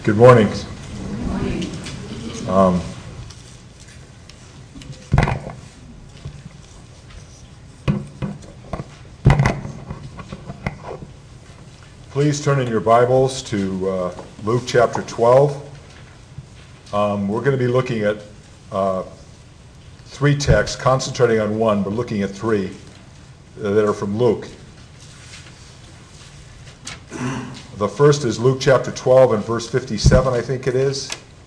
Good morning. Please turn in your Bibles to Luke chapter 12. We're going to be looking at three texts, concentrating on one, but looking at three that are from Luke. The first is Luke chapter 12 and verse 57, I think it is.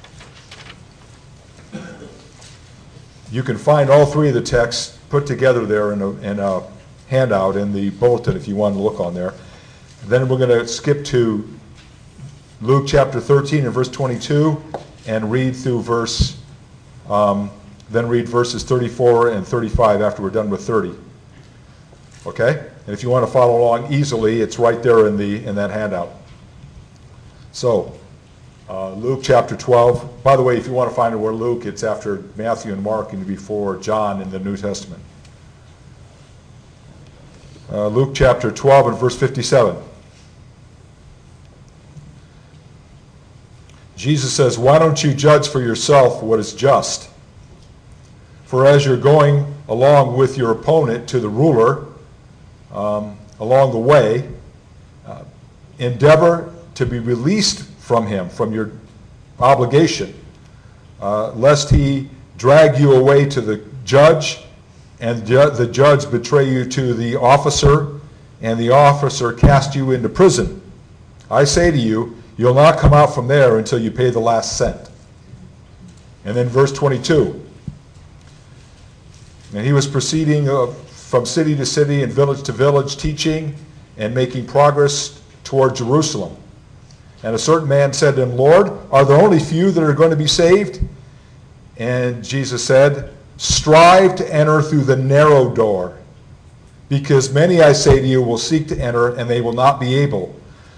You can find all three of the texts put together there in a handout in the bulletin if you want to look on there. Then we're going to skip to Luke chapter 13 and verse 22 and read through then read verses 34 and 35 after we're done with 30. Okay? And if you want to follow along easily, it's right there in that handout. So, Luke chapter 12. By the way, if you want to find out where Luke, it's after Matthew and Mark and before John in the New Testament. Luke chapter 12 and verse 57. Jesus says, "Why don't you judge for yourself what is just? For as you're going along with your opponent to the ruler, along the way, endeavor to be released from him, from your obligation, lest he drag you away to the judge, and the judge betray you to the officer, and the officer cast you into prison. I say to you, you'll not come out from there until you pay the last cent." And then verse 22. "And he was proceeding from city to city and village to village, teaching and making progress toward Jerusalem. And a certain man said to him, 'Lord, are there only few that are going to be saved?' And Jesus said, 'Strive to enter through the narrow door, because many, I say to you, will seek to enter, and they will not be able.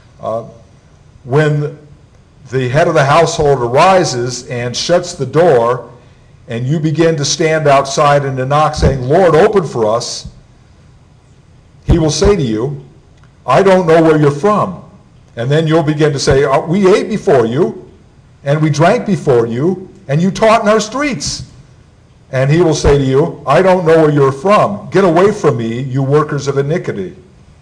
When the head of the household arises and shuts the door, and you begin to stand outside and to knock, saying, Lord, open for us, he will say to you, I don't know where you're from. And then you'll begin to say, we ate before you, and we drank before you, and you taught in our streets. And he will say to you, I don't know where you're from. Get away from me, you workers of iniquity.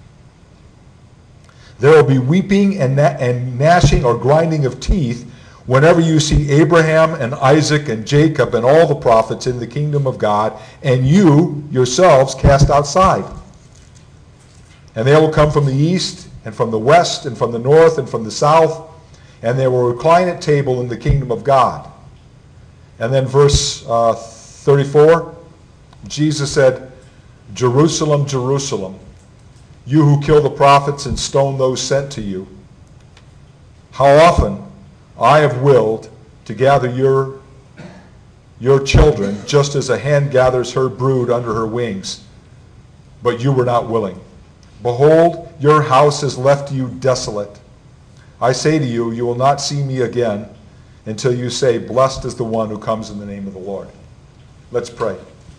There will be weeping and gnashing or grinding of teeth whenever you see Abraham and Isaac and Jacob and all the prophets in the kingdom of God, and you yourselves cast outside. And they will come from the east and from the west and from the north and from the south, and they will recline at table in the kingdom of God." And then verse 34, Jesus said, "Jerusalem, Jerusalem, you who kill the prophets and stone those sent to you, how often I have willed to gather your children just as a hen gathers her brood under her wings, but you were not willing. Behold, your house has left you desolate. I say to you, you will not see me again until you say, Blessed is the one who comes in the name of the Lord." Let's pray.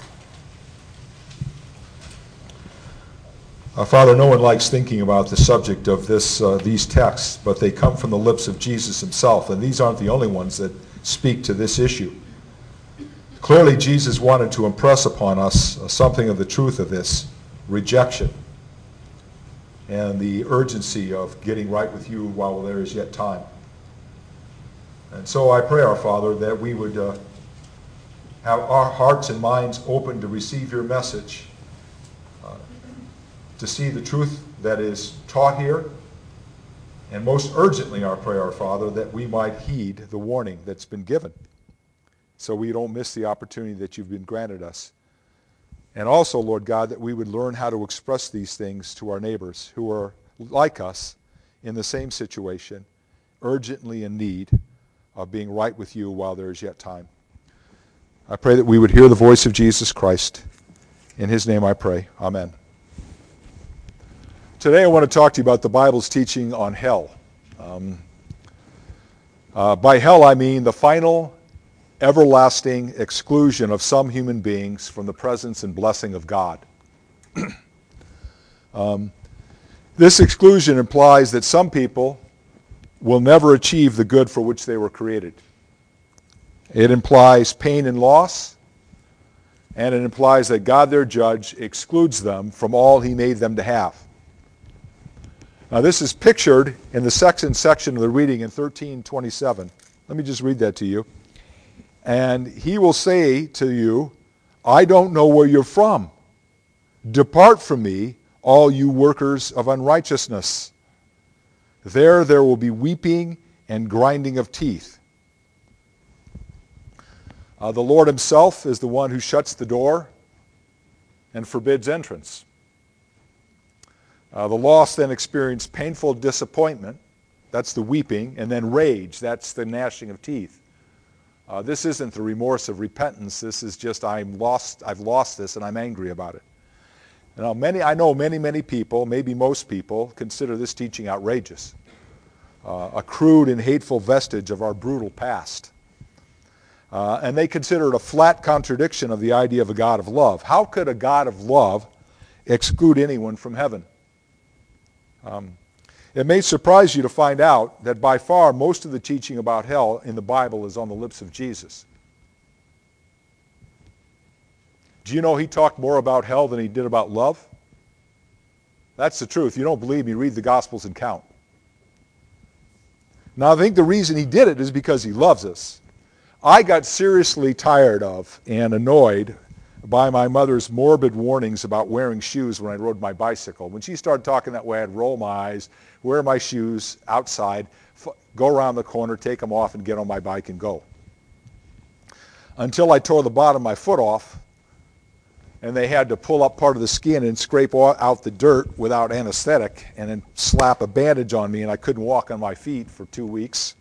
Father, no one likes thinking about the subject of these texts, but they come from the lips of Jesus himself, and these aren't the only ones that speak to this issue. Clearly, Jesus wanted to impress upon us something of the truth of this rejection and the urgency of getting right with you while there is yet time. And so I pray, our Father, that we would have our hearts and minds open to receive your message, to see the truth that is taught here, and most urgently, I pray, our Father, that we might heed the warning that's been given, so we don't miss the opportunity that you've been granted us. And also, Lord God, that we would learn how to express these things to our neighbors who are like us in the same situation, urgently in need of being right with you while there is yet time. I pray that we would hear the voice of Jesus Christ. In his name I pray. Amen. Today I want to talk to you about the Bible's teaching on hell. By hell I mean the final, everlasting exclusion of some human beings from the presence and blessing of God. This exclusion implies that some people will never achieve the good for which they were created. It implies pain and loss, and it implies that God, their judge, excludes them from all he made them to have. Now this is pictured in the second section of the reading in 13:27. Let me just read that to you. And he will say to you, I don't know where you're from. Depart from me, all you workers of unrighteousness. There will be weeping and grinding of teeth. The Lord himself is the one who shuts the door and forbids entrance. The lost then experience painful disappointment. That's the weeping. And then rage. That's the gnashing of teeth. This isn't the remorse of repentance. This is just I've lost this and I'm angry about it. Now, I know many people, maybe most people, consider this teaching outrageous. A crude and hateful vestige of our brutal past. And they consider it a flat contradiction of the idea of a God of love. How could a God of love exclude anyone from heaven? It may surprise you to find out that by far most of the teaching about hell in the Bible is on the lips of Jesus. Do you know he talked more about hell than he did about love? That's the truth. You don't believe me, read the Gospels and count. Now I think the reason he did it is because he loves us. I got seriously tired of and annoyed by my mother's morbid warnings about wearing shoes when I rode my bicycle. When she started talking that way, I'd roll my eyes, wear my shoes outside, go around the corner, take them off, and get on my bike and go. Until I tore the bottom of my foot off, and they had to pull up part of the skin and scrape out the dirt without anesthetic, and then slap a bandage on me, and I couldn't walk on my feet for 2 weeks.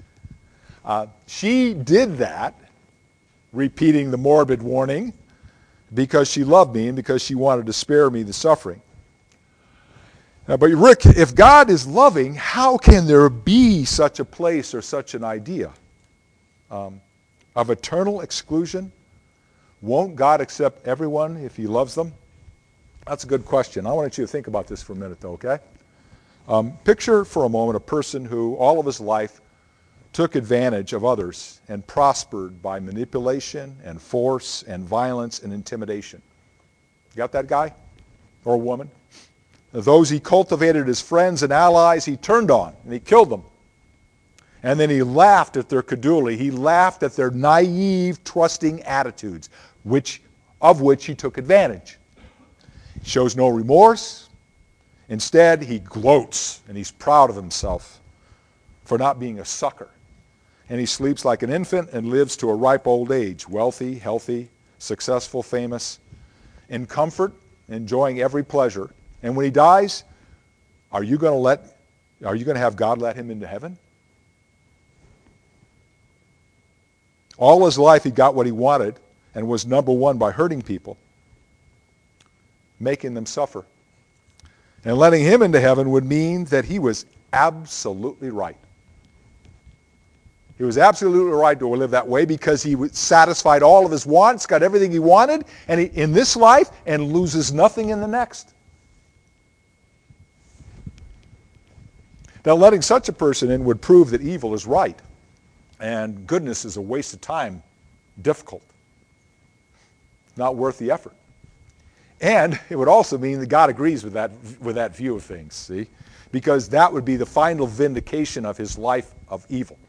She did that, repeating the morbid warning, because she loved me and because she wanted to spare me the suffering. Now, but Rick, if God is loving, how can there be such a place or such an idea of eternal exclusion? Won't God accept everyone if he loves them? That's a good question. I want you to think about this for a minute, though, okay? Picture for a moment a person who all of his life took advantage of others and prospered by manipulation and force and violence and intimidation. You got that guy or woman? Those he cultivated as friends and allies, he turned on and he killed them. And then he laughed at their credulity. He laughed at their naive, trusting attitudes, of which he took advantage. He shows no remorse. Instead, he gloats and he's proud of himself for not being a sucker. And he sleeps like an infant and lives to a ripe old age, wealthy, healthy, successful, famous, in comfort, enjoying every pleasure. And when he dies, are you going to have God let him into heaven? All his life he got what he wanted and was number one by hurting people, making them suffer. And letting him into heaven would mean that he was absolutely right. He was absolutely right to live that way because he satisfied all of his wants, got everything he wanted in this life, and loses nothing in the next. Now, letting such a person in would prove that evil is right and goodness is a waste of time, difficult, not worth the effort. And it would also mean that God agrees with that view of things, see? Because that would be the final vindication of his life of evil.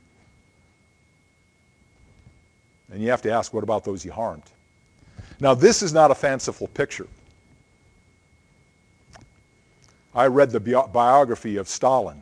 And you have to ask, what about those he harmed? Now, this is not a fanciful picture. I read the biography of Stalin.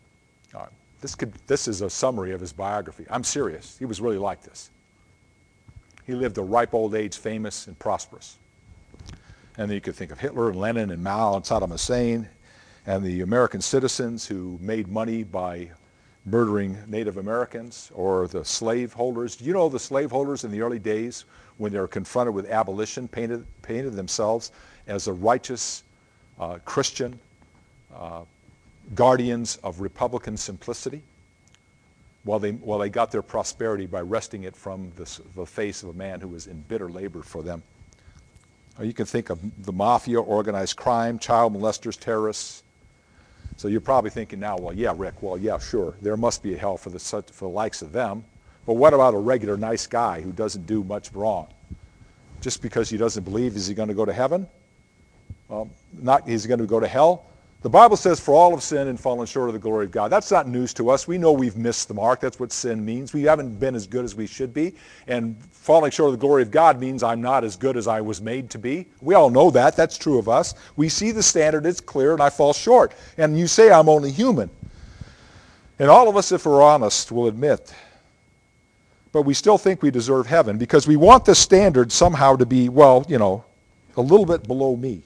This is a summary of his biography. I'm serious. He was really like this. He lived a ripe old age, famous and prosperous. And then you could think of Hitler and Lenin and Mao and Saddam Hussein and the American citizens who made money by murdering Native Americans or the slave holders. Do you know the slave holders in the early days when they were confronted with abolition painted themselves as a righteous Christian guardians of Republican simplicity while they got their prosperity by wresting it from the face of a man who was in bitter labor for them. Or you can think of the mafia, organized crime, child molesters, terrorists. So you're probably thinking now, well, yeah, Rick, well, yeah, sure. There must be a hell for the likes of them. But what about a regular nice guy who doesn't do much wrong? Just because he doesn't believe, is he going to go to heaven? Is he going to go to hell? The Bible says, for all have sinned and fallen short of the glory of God. That's not news to us. We know we've missed the mark. That's what sin means. We haven't been as good as we should be. And falling short of the glory of God means I'm not as good as I was made to be. We all know that. That's true of us. We see the standard. It's clear, and I fall short. And you say I'm only human. And all of us, if we're honest, will admit. But we still think we deserve heaven because we want the standard somehow to be, well, a little bit below me.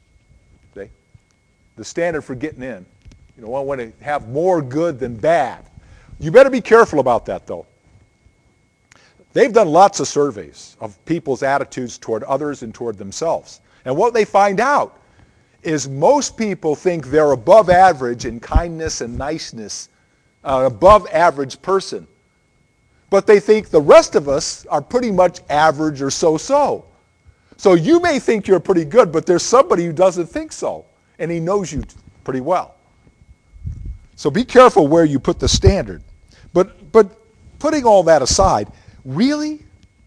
The standard for getting in. I want to have more good than bad. You better be careful about that, though. They've done lots of surveys of people's attitudes toward others and toward themselves. And what they find out is most people think they're above average in kindness and niceness, above average person. But they think the rest of us are pretty much average or so-so. So you may think you're pretty good, but there's somebody who doesn't think so. And he knows you pretty well. So be careful where you put the standard. But putting all that aside, really?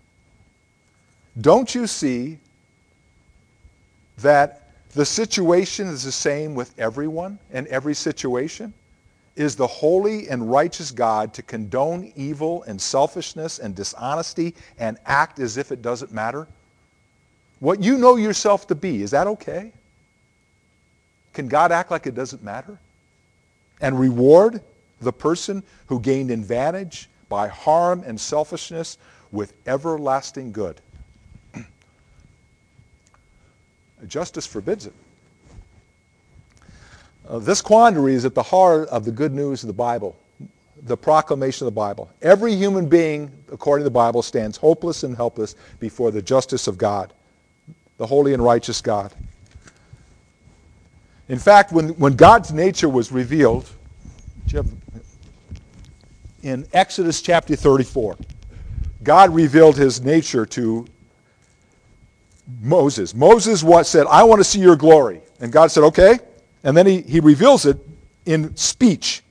Don't you see that the situation is the same with everyone and every situation? Is the holy and righteous God to condone evil and selfishness and dishonesty and act as if it doesn't matter? What you know yourself to be, is that okay? Can God act like it doesn't matter? And reward the person who gained advantage by harm and selfishness with everlasting good? Justice forbids it. This quandary is at the heart of the good news of the Bible, the proclamation of the Bible. Every human being, according to the Bible, stands hopeless and helpless before the justice of God, the holy and righteous God. In fact, when God's nature was revealed, in Exodus chapter 34, God revealed his nature to Moses. Moses said, I want to see your glory. And God said, okay. And then he reveals it in speech.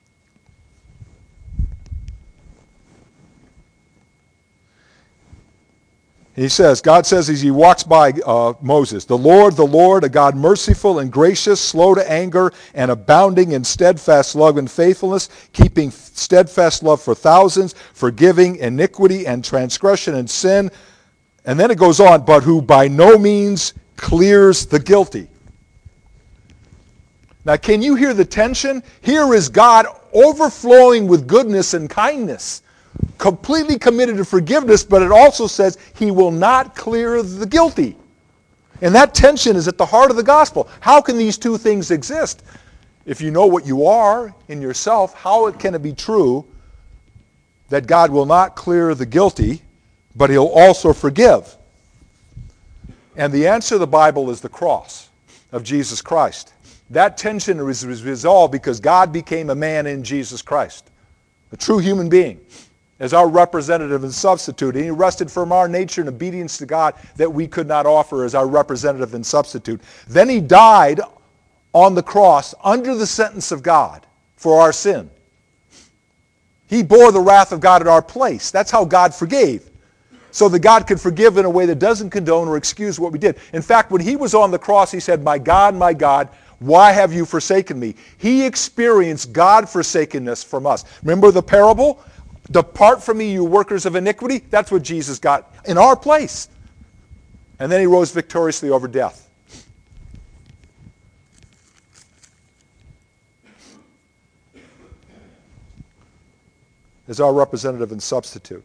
He says, God says as he walks by Moses, the Lord, a God merciful and gracious, slow to anger, and abounding in steadfast love and faithfulness, keeping steadfast love for thousands, forgiving iniquity and transgression and sin. And then it goes on, but who by no means clears the guilty. Now, can you hear the tension? Here is God overflowing with goodness and kindness, completely committed to forgiveness, but it also says he will not clear the guilty. And that tension is at the heart of the gospel. How can these two things exist? If you know what you are in yourself, how can it be true that God will not clear the guilty, but he'll also forgive? And the answer of the Bible is the cross of Jesus Christ. That tension was resolved because God became a man in Jesus Christ, a true human being, as our representative and substitute. And he rested from our nature and obedience to God that we could not offer as our representative and substitute. Then he died on the cross under the sentence of God for our sin. He bore the wrath of God in our place. That's how God forgave. So that God could forgive in a way that doesn't condone or excuse what we did. In fact, when he was on the cross, he said, my God, why have you forsaken me? He experienced God-forsakenness from us. Remember the parable? Depart from me, you workers of iniquity. That's what Jesus got in our place. And then he rose victoriously over death. As our representative and substitute.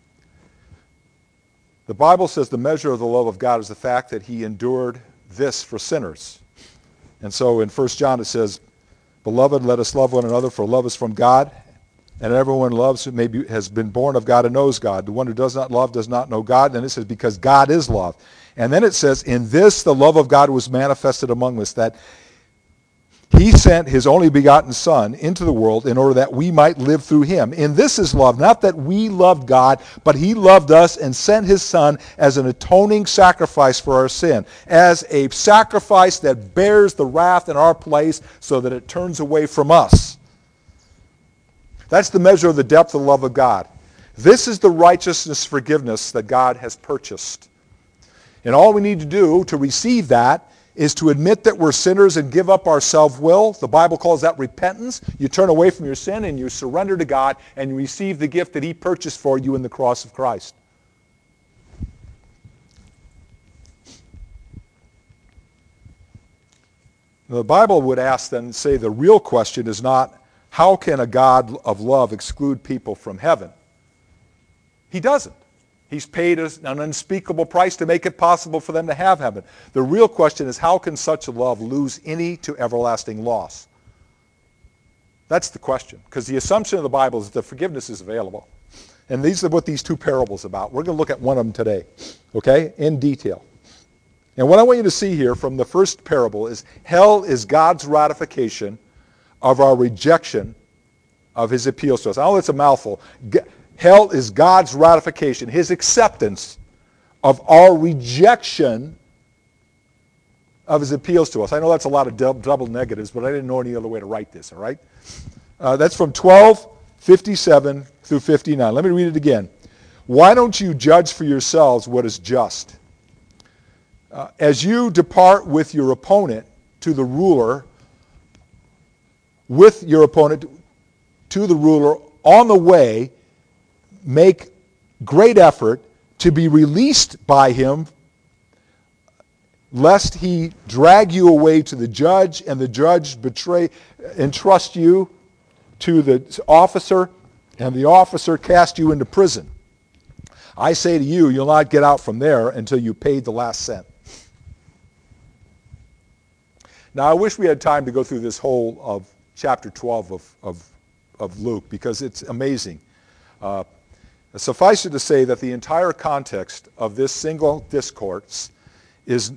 The Bible says the measure of the love of God is the fact that he endured this for sinners. And so in 1 John it says, Beloved, let us love one another, for love is from God. And everyone loves who has been born of God and knows God. The one who does not love does not know God. And it says, because God is love. And then it says, in this the love of God was manifested among us, that He sent his only begotten Son into the world in order that we might live through him. And this is love, not that we loved God, but he loved us and sent his Son as an atoning sacrifice for our sin, as a sacrifice that bears the wrath in our place so that it turns away from us. That's the measure of the depth of the love of God. This is the righteousness forgiveness that God has purchased. And all we need to do to receive that is to admit that we're sinners and give up our self-will. The Bible calls that repentance. You turn away from your sin and you surrender to God and you receive the gift that he purchased for you in the cross of Christ. Now, the Bible would ask then, say the real question is not, how can a God of love exclude people from heaven? He doesn't. He's paid us an unspeakable price to make it possible for them to have heaven. The real question is, how can such a love lose any to everlasting loss? That's the question, because the assumption of the Bible is that forgiveness is available. And these are what these two parables are about. We're going to look at one of them today, okay, in detail. And what I want you to see here from the first parable is, hell is God's ratification of our rejection of his appeals to us. I know it's a mouthful. Hell is God's ratification, his acceptance of our rejection of his appeals to us. I know that's a lot of double negatives, but I didn't know any other way to write this, all right? That's from 12:57 through 59. Let me read it again. Why don't you judge for yourselves what is just? As you depart with your opponent to the ruler, on the way, make great effort to be released by him, lest he drag you away to the judge, and the judge entrust you to the officer, and the officer cast you into prison. I say to you, you'll not get out from there until you paid the last cent. Now, I wish we had time to go through this whole of chapter 12 of Luke, because it's amazing. Suffice it to say that the entire context of this single discourse is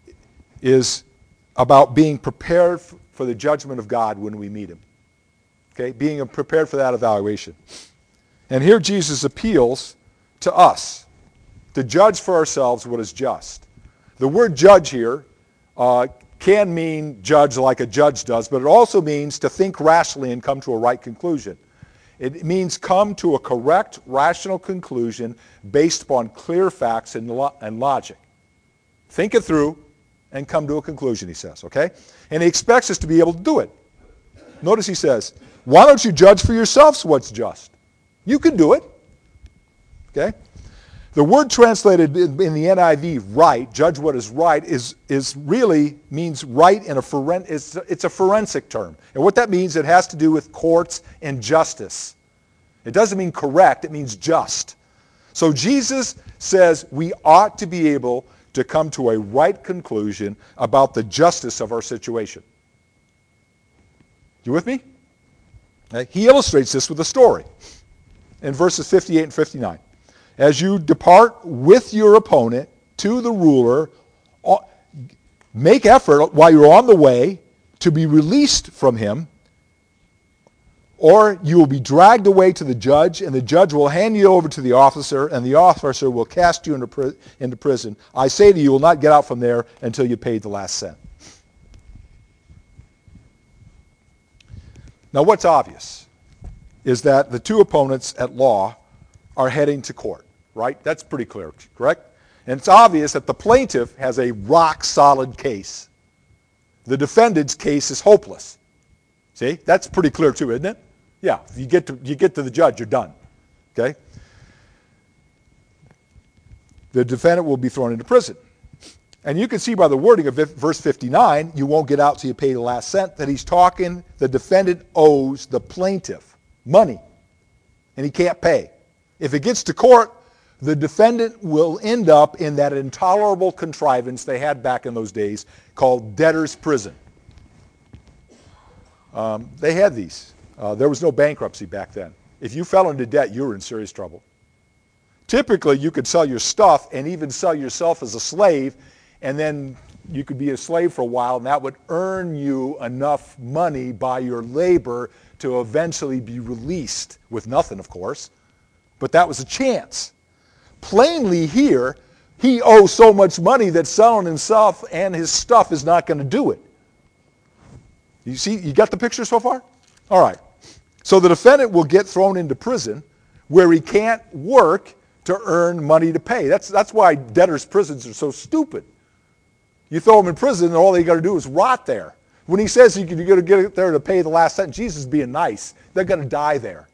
about being prepared for the judgment of God when we meet him. Okay, being prepared for that evaluation. And here Jesus appeals to us to judge for ourselves what is just. The word judge here can mean judge like a judge does, but it also means to think rationally and come to a right conclusion. It means come to a correct, rational conclusion based upon clear facts and logic. Think it through and come to a conclusion, he says, okay? And he expects us to be able to do it. Notice he says, why don't you judge for yourselves what's just? You can do it, okay? The word translated in the NIV, right, judge what is right, is really means right in it's a forensic term. And what that means, it has to do with courts and justice. It doesn't mean correct, it means just. So Jesus says we ought to be able to come to a right conclusion about the justice of our situation. You with me? Okay. He illustrates this with a story in verses 58 and 59. As you depart with your opponent to the ruler, make effort while you're on the way to be released from him, or you will be dragged away to the judge, and the judge will hand you over to the officer, and the officer will cast you into prison. I say to you, you will not get out from there until you paid the last cent. Now, what's obvious is that the two opponents at law are heading to court, right? That's pretty clear, correct? And it's obvious that the plaintiff has a rock-solid case. The defendant's case is hopeless. See? That's pretty clear too, isn't it? Yeah, you get to the judge, you're done. Okay? The defendant will be thrown into prison. And you can see by the wording of verse 59, you won't get out till you pay the last cent, that he's talking, the defendant owes the plaintiff money, and he can't pay. If it gets to court, the defendant will end up in that intolerable contrivance they had back in those days called debtor's prison. They had these. There was no bankruptcy back then. If you fell into debt, you were in serious trouble. Typically, you could sell your stuff and even sell yourself as a slave and then you could be a slave for a while, and that would earn you enough money by your labor to eventually be released, with nothing, of course. But that was a chance. Plainly here, he owes so much money that selling himself and his stuff is not going to do it. You see, you got the picture so far? All right. So the defendant will get thrown into prison where he can't work to earn money to pay. That's why debtors' prisons are so stupid. You throw them in prison and all they got to do is rot there. When he says you're going to get there to pay the last sentence, Jesus is being nice. They're going to die there.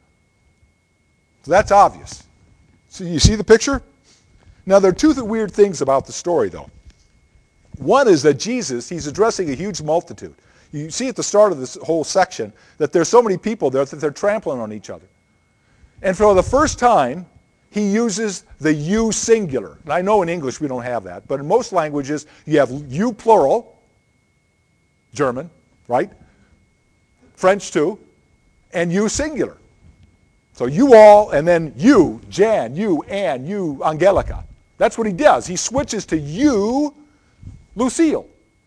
So that's obvious. So you see the picture? Now there are two weird things about the story though. One is that Jesus, he's addressing a huge multitude. You see at the start of this whole section that there's so many people there that they're trampling on each other. And for the first time, he uses the you singular. And I know in English we don't have that, but in most languages you have you plural, German, right? French too, and you singular. So you all, and then you, Jan, you, Ann, you, Angelica. That's what he does. He switches to you, Lucille,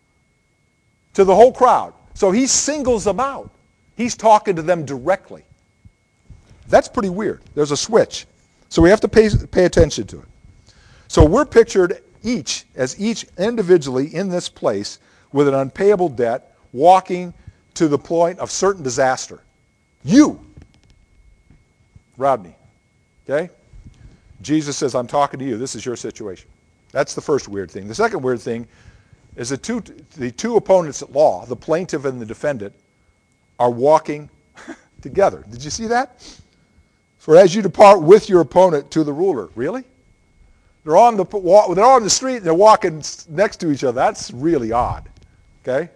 to the whole crowd. So he singles them out. He's talking to them directly. That's pretty weird. There's a switch. So we have to pay attention to it. So we're pictured each individually in this place with an unpayable debt, walking to the point of certain disaster. You, Rodney, okay? Jesus says, I'm talking to you. This is your situation. That's the first weird thing. The second weird thing is the two opponents at law, the plaintiff and the defendant, are walking together. Did you see that? For as you depart with your opponent to the ruler. Really? They're on the street and they're walking next to each other. That's really odd. Okay?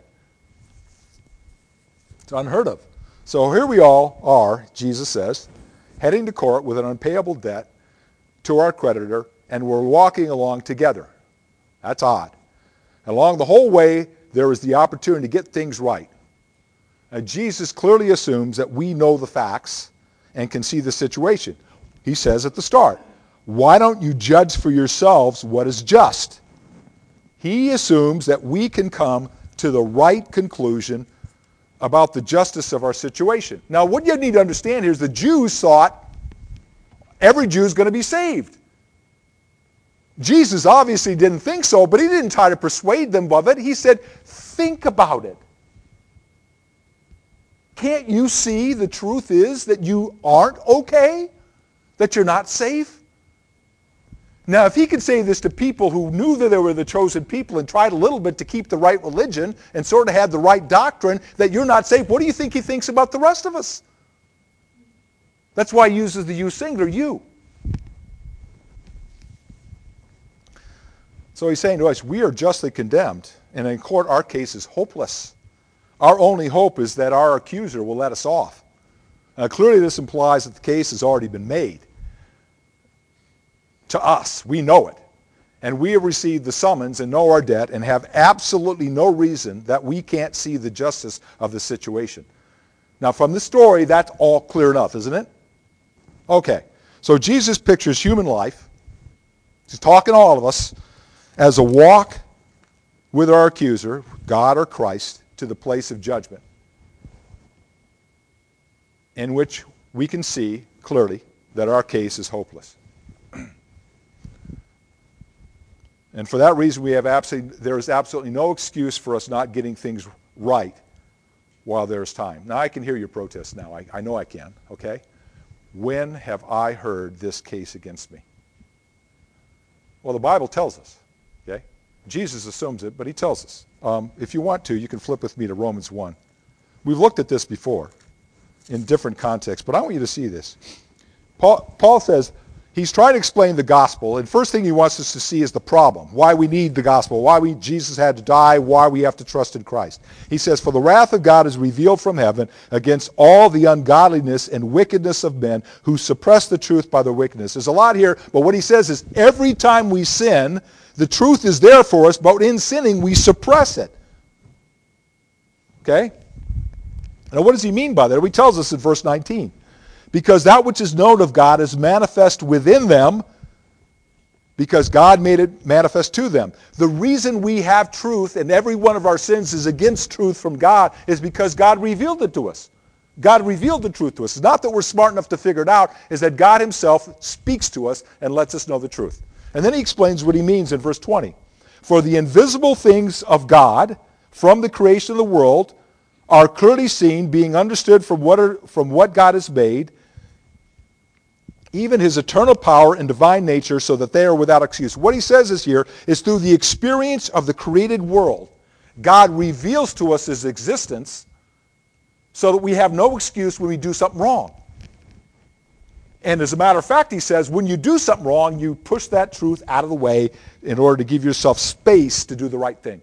It's unheard of. So here we all are, Jesus says, heading to court with an unpayable debt to our creditor, and we're walking along together. That's odd. Along the whole way, there is the opportunity to get things right. Now, Jesus clearly assumes that we know the facts and can see the situation. He says at the start, why don't you judge for yourselves what is just? He assumes that we can come to the right conclusion about the justice of our situation. Now, what you need to understand here is the Jews thought every Jew is going to be saved. Jesus obviously didn't think so, but he didn't try to persuade them of it. He said, think about it. Can't you see the truth is that you aren't okay? That you're not safe? Now, if he could say this to people who knew that they were the chosen people and tried a little bit to keep the right religion and sort of had the right doctrine, that you're not safe, what do you think he thinks about the rest of us? That's why he uses the you singular, you. So he's saying to us, we are justly condemned, and in court our case is hopeless. Our only hope is that our accuser will let us off. Now, clearly this implies that the case has already been made. To us, we know it. And we have received the summons and know our debt and have absolutely no reason that we can't see the justice of the situation. Now, from this story, that's all clear enough, isn't it? Okay. So Jesus pictures human life. He's talking to all of us as a walk with our accuser, God or Christ, to the place of judgment, in which we can see clearly that our case is hopeless. And for that reason, there is absolutely no excuse for us not getting things right while there's time. Now, I can hear your protests now. I know I can, okay? When have I heard this case against me? Well, the Bible tells us, okay? Jesus assumes it, but he tells us. If you want to, you can flip with me to Romans 1. We've looked at this before in different contexts, but I want you to see this. Paul says, he's trying to explain the gospel, and first thing he wants us to see is the problem, why we need the gospel, why Jesus had to die, why we have to trust in Christ. He says, for the wrath of God is revealed from heaven against all the ungodliness and wickedness of men who suppress the truth by their wickedness. There's a lot here, but what he says is every time we sin, the truth is there for us, but in sinning we suppress it. Okay? Now what does he mean by that? He tells us in verse 19. Because that which is known of God is manifest within them, because God made it manifest to them. The reason we have truth and every one of our sins is against truth from God is because God revealed it to us. God revealed the truth to us. It's not that we're smart enough to figure it out, it's that God himself speaks to us and lets us know the truth. And then he explains what he means in verse 20. For the invisible things of God from the creation of the world are clearly seen, being understood from what God has made, even his eternal power and divine nature, so that they are without excuse. What he says is here is through the experience of the created world, God reveals to us his existence so that we have no excuse when we do something wrong. And as a matter of fact, he says, when you do something wrong, you push that truth out of the way in order to give yourself space to do the right thing.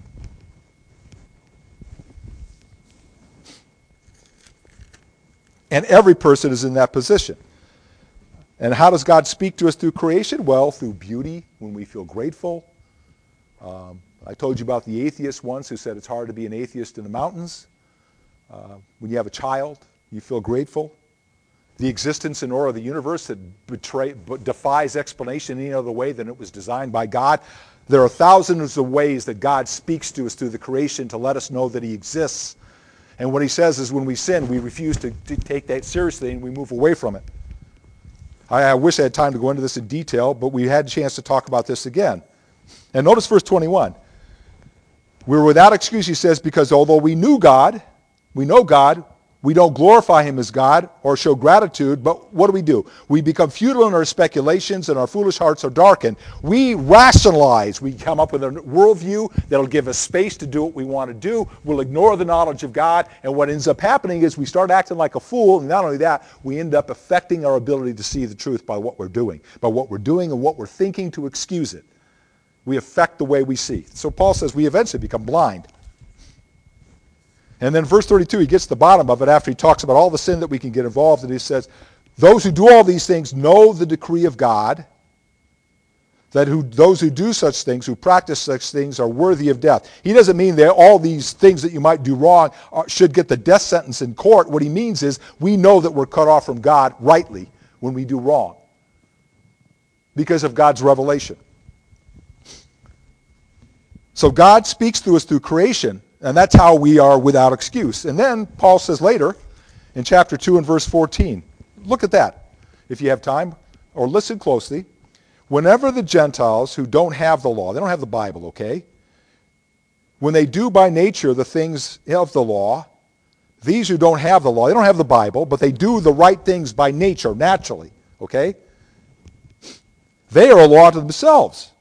And every person is in that position. And how does God speak to us through creation? Well, through beauty, when we feel grateful. I told you about the atheist once who said it's hard to be an atheist in the mountains. When you have a child, you feel grateful. The existence and order of the universe that defies explanation any other way than it was designed by God. There are thousands of ways that God speaks to us through the creation to let us know that he exists. And what he says is when we sin, we refuse to take that seriously and we move away from it. I wish I had time to go into this in detail, but we had a chance to talk about this again. And notice verse 21. We're without excuse, he says, because although we know God, we don't glorify him as God or show gratitude, but what do? We become futile in our speculations and our foolish hearts are darkened. We rationalize. We come up with a worldview that'll give us space to do what we want to do. We'll ignore the knowledge of God, and what ends up happening is we start acting like a fool, and not only that, we end up affecting our ability to see the truth by what we're doing and what we're thinking to excuse it. We affect the way we see. So Paul says we eventually become blind. And then verse 32, he gets to the bottom of it after he talks about all the sin that we can get involved in. He says, those who do all these things know the decree of God, that those who do such things, who practice such things, are worthy of death. He doesn't mean that all these things that you might do wrong should get the death sentence in court. What he means is we know that we're cut off from God rightly when we do wrong because of God's revelation. So God speaks to us through creation, and that's how we are without excuse. And then Paul says later in chapter 2 and verse 14, look at that if you have time, or listen closely. Whenever the Gentiles who don't have the law, they don't have the Bible, okay? When they do by nature the things of the law, these who don't have the law, they don't have the Bible, but they do the right things by nature, naturally, okay? They are a law to themselves.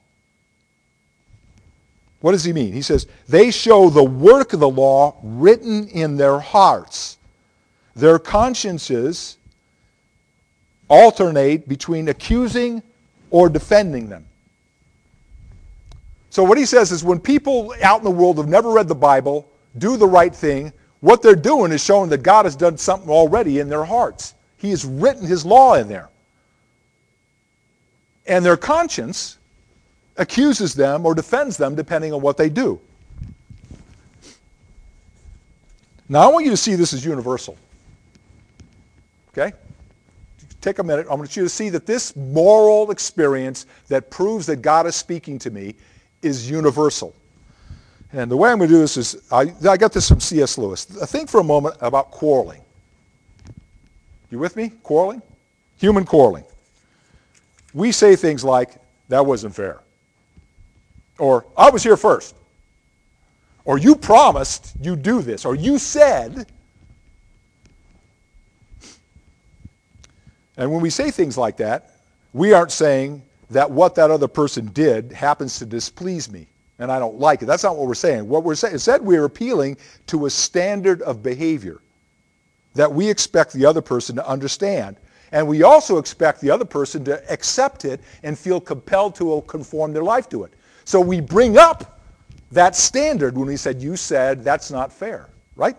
What does he mean? He says, they show the work of the law written in their hearts. Their consciences alternate between accusing or defending them. So what he says is when people out in the world have never read the Bible, do the right thing, what they're doing is showing that God has done something already in their hearts. He has written his law in there. And their conscience accuses them or defends them depending on what they do. Now I want you to see this as universal. Okay? Take a minute. I want you to see that this moral experience that proves that God is speaking to me is universal. And the way I'm going to do this is, I got this from C.S. Lewis. Think for a moment about quarreling. You with me? Quarreling? Human quarreling. We say things like, that wasn't fair. Or, I was here first. Or, you promised you'd do this. Or, you said. And when we say things like that, we aren't saying that what that other person did happens to displease me and I don't like it. That's not what we're saying. What we're saying is that we're appealing to a standard of behavior that we expect the other person to understand. And we also expect the other person to accept it and feel compelled to conform their life to it. So we bring up that standard when we said, you said that's not fair, right?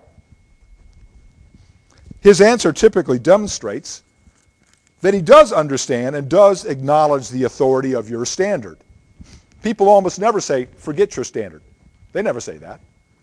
His answer typically demonstrates that he does understand and does acknowledge the authority of your standard. People almost never say, forget your standard. They never say that.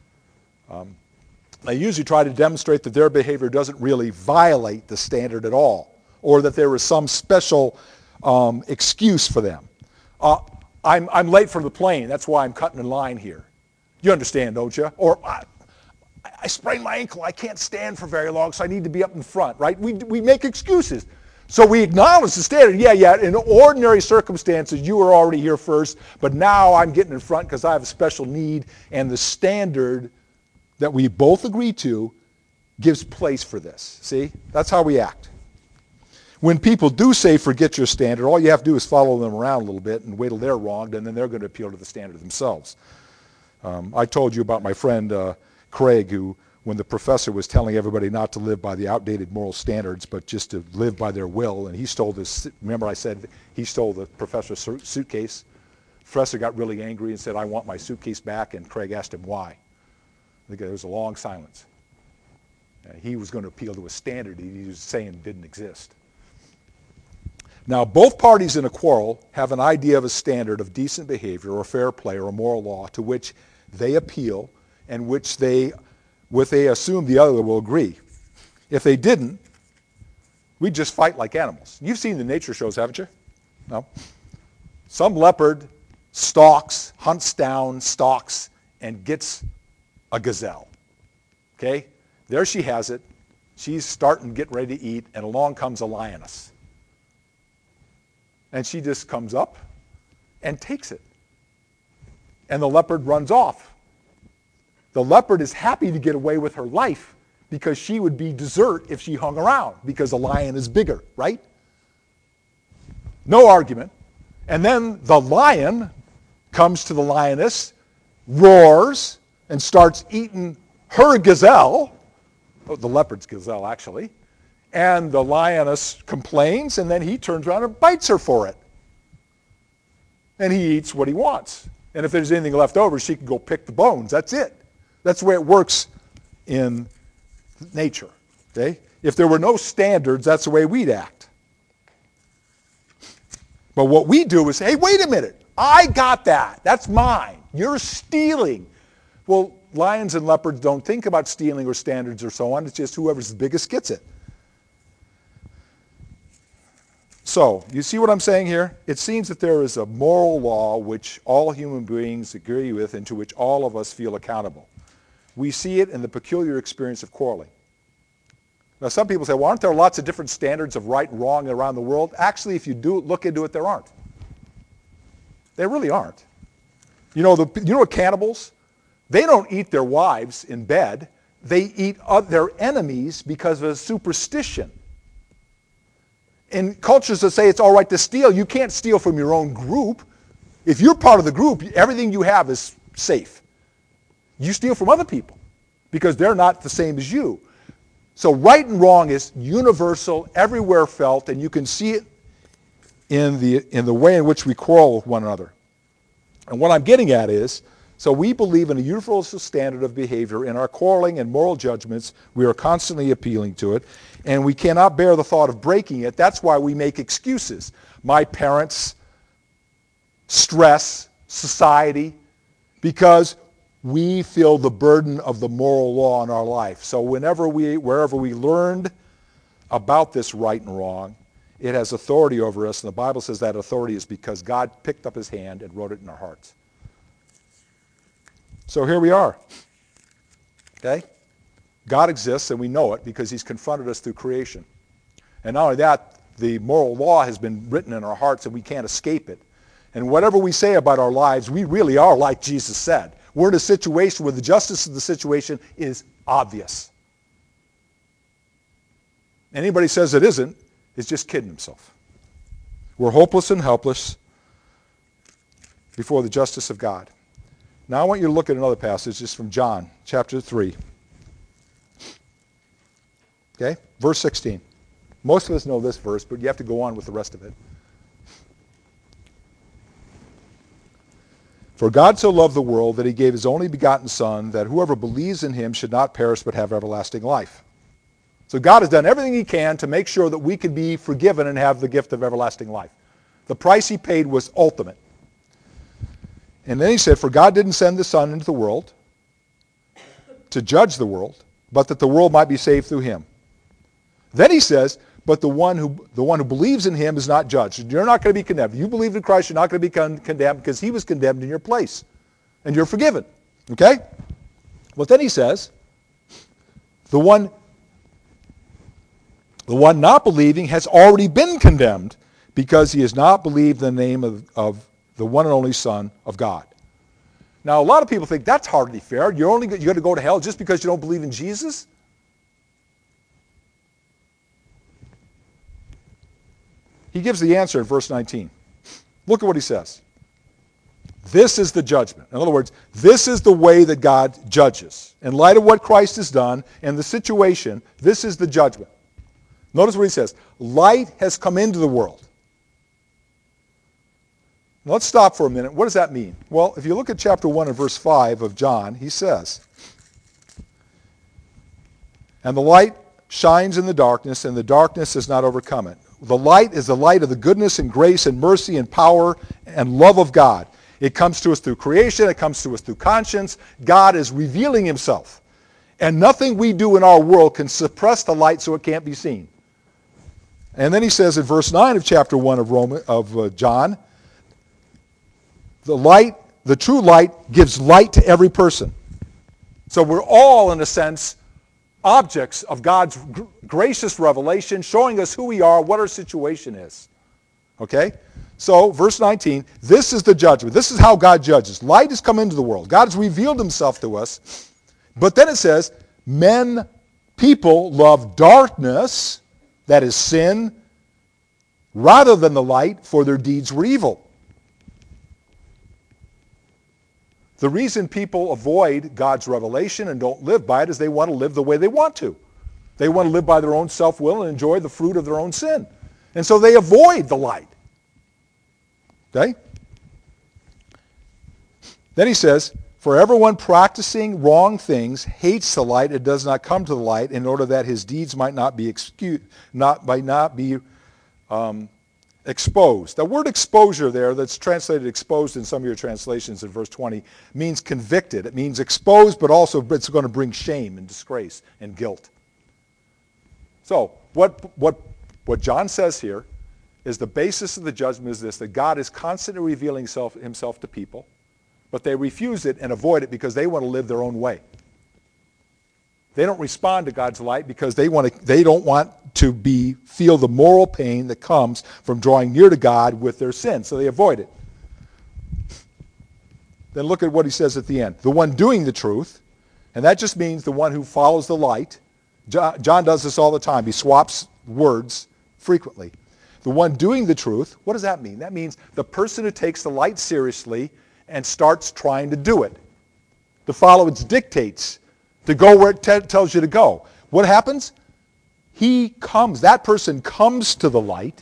They usually try to demonstrate that their behavior doesn't really violate the standard at all, or that there is some special excuse for them. I'm late for the plane. That's why I'm cutting in line here. You understand, don't you? Or I sprained my ankle. I can't stand for very long, so I need to be up in front, right? We make excuses. So we acknowledge the standard. Yeah, in ordinary circumstances, you were already here first, but now I'm getting in front because I have a special need, and the standard that we both agree to gives place for this. See? That's how we act. When people do say, forget your standard, all you have to do is follow them around a little bit and wait till they're wronged, and then they're going to appeal to the standard themselves. I told you about my friend Craig, who, when the professor was telling everybody not to live by the outdated moral standards, but just to live by their will, and he stole this, remember I said he stole the professor's suitcase? The professor got really angry and said, I want my suitcase back, and Craig asked him why. There was a long silence. He was going to appeal to a standard he was saying didn't exist. Now, both parties in a quarrel have an idea of a standard of decent behavior or fair play or a moral law to which they appeal and which they assume the other will agree. If they didn't, we'd just fight like animals. You've seen the nature shows, haven't you? No? Some leopard hunts down, stalks, and gets a gazelle. Okay? There she has it. She's starting to get ready to eat, and along comes a lioness. And she just comes up and takes it. And the leopard runs off. The leopard is happy to get away with her life because she would be dessert if she hung around because the lion is bigger, right? No argument. And then the lion comes to the lioness, roars, and starts eating her gazelle, the leopard's gazelle actually, and the lioness complains, and then he turns around and bites her for it. And he eats what he wants. And if there's anything left over, she can go pick the bones. That's it. That's the way it works in nature. Okay? If there were no standards, that's the way we'd act. But what we do is say, hey, wait a minute. I got that. That's mine. You're stealing. Well, lions and leopards don't think about stealing or standards or so on. It's just whoever's the biggest gets it. So, you see what I'm saying here? It seems that there is a moral law which all human beings agree with and to which all of us feel accountable. We see it in the peculiar experience of quarreling. Now, some people say, well, aren't there lots of different standards of right and wrong around the world? Actually, if you do look into it, there aren't. There really aren't. You know what cannibals? They don't eat their wives in bed. They eat their enemies because of a superstition. In cultures that say it's all right to steal, you can't steal from your own group. If you're part of the group, everything you have is safe. You steal from other people because they're not the same as you. So right and wrong is universal, everywhere felt, and you can see it in the way in which we quarrel with one another. And what I'm getting at is, so we believe in a universal standard of behavior. In our quarreling and moral judgments, we are constantly appealing to it, and we cannot bear the thought of breaking it. That's why we make excuses. My parents, stress, society, because we feel the burden of the moral law in our life. So wherever we learned about this right and wrong, it has authority over us, and the Bible says that authority is because God picked up his hand and wrote it in our hearts. So here we are. Okay? God exists, and we know it because he's confronted us through creation. And not only that, the moral law has been written in our hearts, and we can't escape it. And whatever we say about our lives, we really are like Jesus said. We're in a situation where the justice of the situation is obvious. Anybody says it isn't is just kidding himself. We're hopeless and helpless before the justice of God. Now I want you to look at another passage. It's from John chapter 3. Okay? Verse 16. Most of us know this verse, but you have to go on with the rest of it. For God so loved the world that he gave his only begotten Son, that whoever believes in him should not perish but have everlasting life. So God has done everything he can to make sure that we can be forgiven and have the gift of everlasting life. The price he paid was ultimate. And then he said, for God didn't send the Son into the world to judge the world, but that the world might be saved through him. Then he says, but the one who believes in him is not judged. You're not going to be condemned. If you believe in Christ, you're not going to be condemned because he was condemned in your place. And you're forgiven. Okay? But then he says, the one not believing has already been condemned because he has not believed the name of the one and only Son of God. Now, a lot of people think that's hardly fair. You're going to go to hell just because you don't believe in Jesus? He gives the answer in verse 19. Look at what he says. This is the judgment. In other words, this is the way that God judges. In light of what Christ has done and the situation, this is the judgment. Notice what he says. Light has come into the world. Now let's stop for a minute. What does that mean? Well, if you look at chapter 1 and verse 5 of John, he says, and the light shines in the darkness, and the darkness has not overcome it. The light is the light of the goodness and grace and mercy and power and love of God. It comes to us through creation. It comes to us through conscience. God is revealing himself. And nothing we do in our world can suppress the light so it can't be seen. And then he says in verse 9 of chapter 1 of John, the true light gives light to every person. So we're all, in a sense, objects of God's gracious revelation, showing us who we are, what our situation is. Okay? So, verse 19, this is the judgment. This is how God judges. Light has come into the world. God has revealed himself to us. But then it says, people love darkness, that is sin, rather than the light, for their deeds were evil. The reason people avoid God's revelation and don't live by it is they want to live the way they want to. They want to live by their own self-will and enjoy the fruit of their own sin. And so they avoid the light. Okay? Then he says, for everyone practicing wrong things hates the light and does not come to the light in order that his deeds might not be exposed. The word exposure there, that's translated exposed in some of your translations in verse 20, means convicted. It means exposed, but also it's going to bring shame and disgrace and guilt. So what John says here is the basis of the judgment is this, that God is constantly revealing himself to people, but they refuse it and avoid it because they want to live their own way. They don't respond to God's light because they don't want to feel the moral pain that comes from drawing near to God with their sin, so they avoid it. Then look at what he says at the end. The one doing the truth, and that just means the one who follows the light. John does this all the time. He swaps words frequently. The one doing the truth, what does that mean? That means the person who takes the light seriously and starts trying to do it, to follow its dictates, to go where it tells you to go. What happens? That person comes to the light.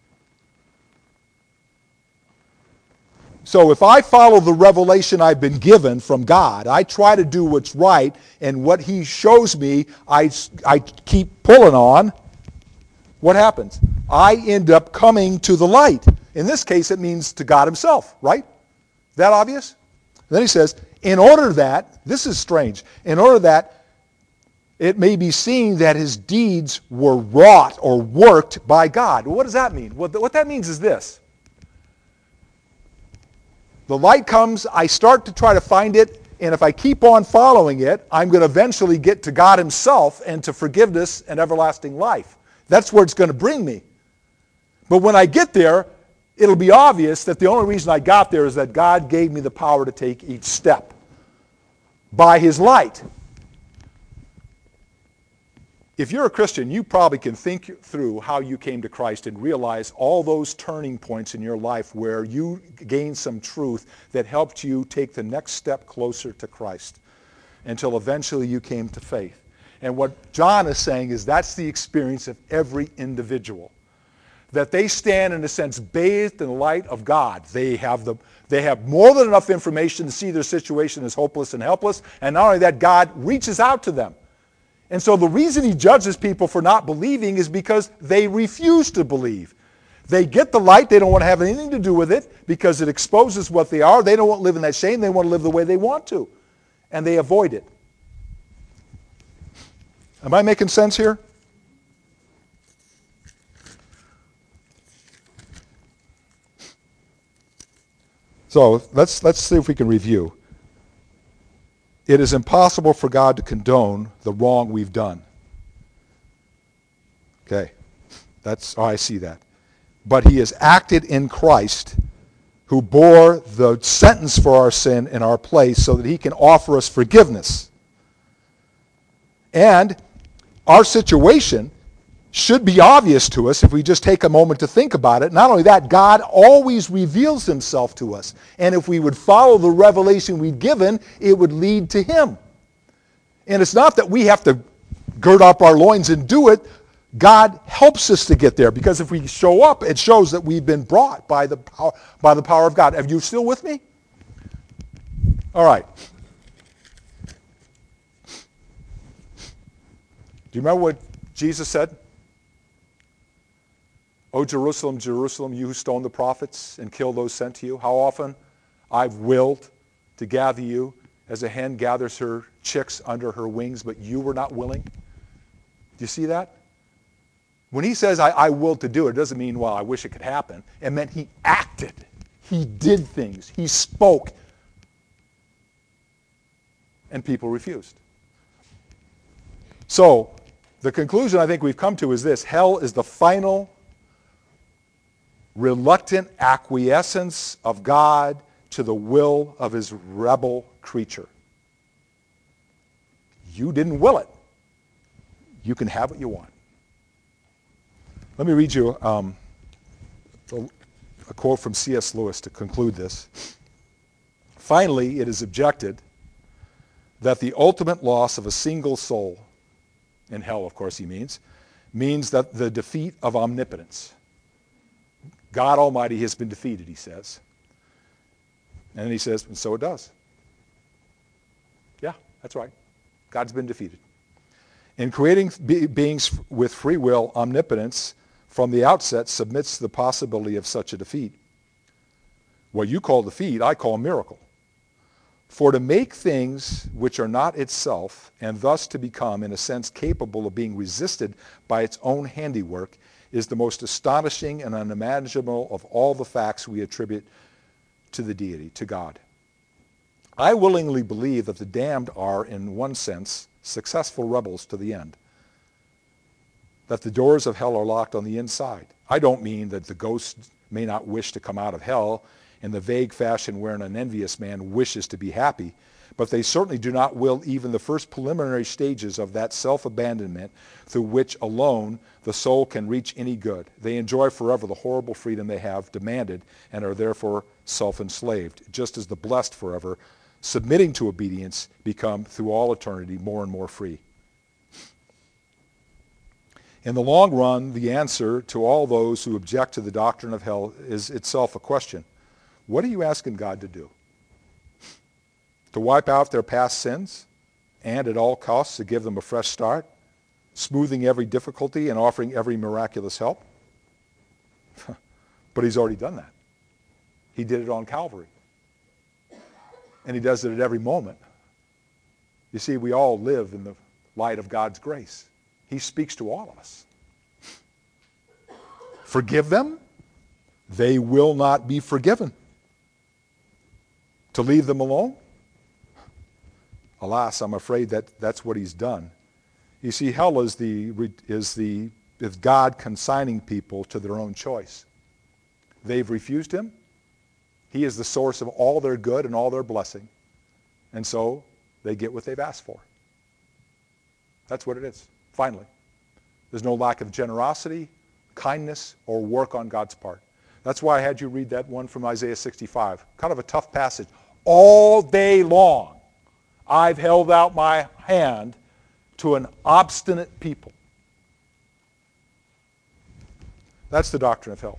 So if I follow the revelation I've been given from God, I try to do what's right, and what he shows me, I keep pulling on, what happens? I end up coming to the light. In this case, it means to God himself, right? Is that obvious? And then he says, in order that, this is strange, in order that it may be seen that his deeds were wrought or worked by God. What does that mean? What that means is this. The light comes, I start to try to find it, and if I keep on following it, I'm going to eventually get to God himself and to forgiveness and everlasting life. That's where it's going to bring me. But when I get there, it'll be obvious that the only reason I got there is that God gave me the power to take each step by his light. If you're a Christian, you probably can think through how you came to Christ and realize all those turning points in your life where you gained some truth that helped you take the next step closer to Christ until eventually you came to faith. And what John is saying is that's the experience of every individual. That they stand, in a sense, bathed in the light of God. They have more than enough information to see their situation as hopeless and helpless. And not only that, God reaches out to them. And so the reason he judges people for not believing is because they refuse to believe. They get the light. They don't want to have anything to do with it because it exposes what they are. They don't want to live in that shame. They want to live the way they want to. And they avoid it. Am I making sense here? So let's see if we can review. It is impossible for God to condone the wrong we've done. Okay, I see that. But he has acted in Christ, who bore the sentence for our sin in our place so that he can offer us forgiveness. And our situation should be obvious to us if we just take a moment to think about it. Not only that, God always reveals himself to us. And if we would follow the revelation we've given, it would lead to him. And it's not that we have to gird up our loins and do it. God helps us to get there, because if we show up, it shows that we've been brought by the power of God. Are you still with me? All right. Do you remember what Jesus said? "O Jerusalem, Jerusalem, you who stone the prophets and kill those sent to you, how often I've willed to gather you as a hen gathers her chicks under her wings, but you were not willing." Do you see that? When he says, I willed to do it, it doesn't mean, well, I wish it could happen. It meant he acted. He did things. He spoke. And people refused. So, the conclusion I think we've come to is this: hell is the final reluctant acquiescence of God to the will of his rebel creature. You didn't will it. You can have what you want. Let me read you a quote from C.S. Lewis to conclude this. "Finally, it is objected that the ultimate loss of a single soul," in hell, of course he means that the defeat of omnipotence. God Almighty has been defeated, he says. And then he says, and so it does. Yeah, that's right. God's been defeated. In creating beings with free will, omnipotence from the outset submits to the possibility of such a defeat. What you call defeat, I call miracle. For to make things which are not itself, and thus to become, in a sense, capable of being resisted by its own handiwork, is the most astonishing and unimaginable of all the facts we attribute to the deity, to God. I willingly believe that the damned are, in one sense, successful rebels to the end, that the doors of hell are locked on the inside. I don't mean that the ghosts may not wish to come out of hell in the vague fashion wherein an envious man wishes to be happy, but they certainly do not will even the first preliminary stages of that self-abandonment through which alone the soul can reach any good. They enjoy forever the horrible freedom they have demanded and are therefore self-enslaved, just as the blessed forever, submitting to obedience, become through all eternity more and more free. In the long run, the answer to all those who object to the doctrine of hell is itself a question. What are you asking God to do? To wipe out their past sins and at all costs to give them a fresh start, smoothing every difficulty and offering every miraculous help? But he's already done that. He did it on Calvary. And he does it at every moment. You see, we all live in the light of God's grace. He speaks to all of us. Forgive them, they will not be forgiven. To leave them alone? Alas, I'm afraid that's what he's done. You see, hell is God consigning people to their own choice. They've refused him. He is the source of all their good and all their blessing. And so they get what they've asked for. That's what it is, finally. There's no lack of generosity, kindness, or work on God's part. That's why I had you read that one from Isaiah 65. Kind of a tough passage. All day long, I've held out my hand to an obstinate people. That's the doctrine of hell.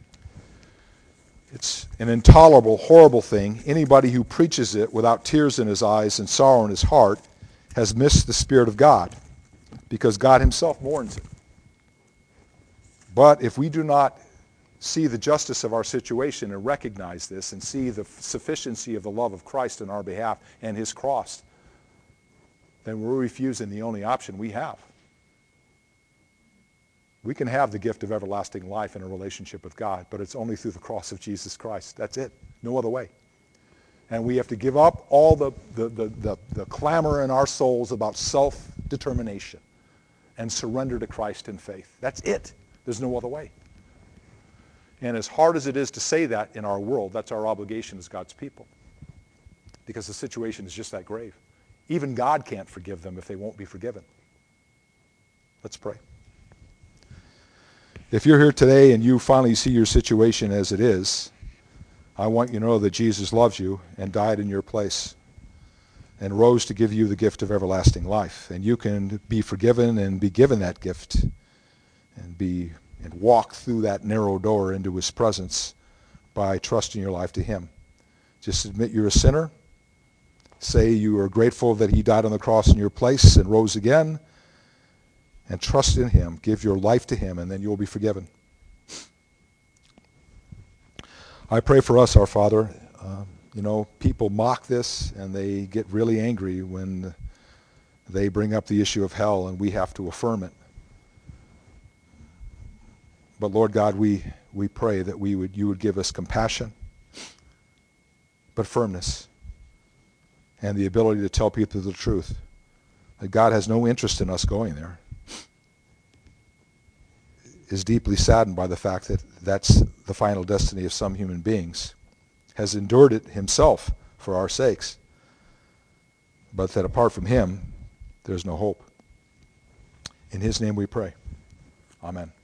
It's an intolerable, horrible thing. Anybody who preaches it without tears in his eyes and sorrow in his heart has missed the Spirit of God, because God himself mourns it. But if we do not see the justice of our situation and recognize this and see the sufficiency of the love of Christ on our behalf and his cross, then we're refusing the only option we have. We can have the gift of everlasting life in a relationship with God, but it's only through the cross of Jesus Christ. That's it. No other way. And we have to give up all the clamor in our souls about self-determination and surrender to Christ in faith. That's it. There's no other way. And as hard as it is to say that in our world, that's our obligation as God's people. Because the situation is just that grave. Even God can't forgive them if they won't be forgiven. Let's pray. If you're here today and you finally see your situation as it is, I want you to know that Jesus loves you and died in your place and rose to give you the gift of everlasting life. And you can be forgiven and be given that gift and walk through that narrow door into his presence by trusting your life to him. Just admit you're a sinner. Say you are grateful that he died on the cross in your place and rose again. And trust in him. Give your life to him, and then you will be forgiven. I pray for us, our Father. People mock this, and they get really angry when they bring up the issue of hell, and we have to affirm it. But Lord God, we pray that you would give us compassion, but firmness, and the ability to tell people the truth. That God has no interest in us going there. Is deeply saddened by the fact that that's the final destiny of some human beings, has endured it himself for our sakes, but that apart from him, there's no hope. In his name we pray. Amen.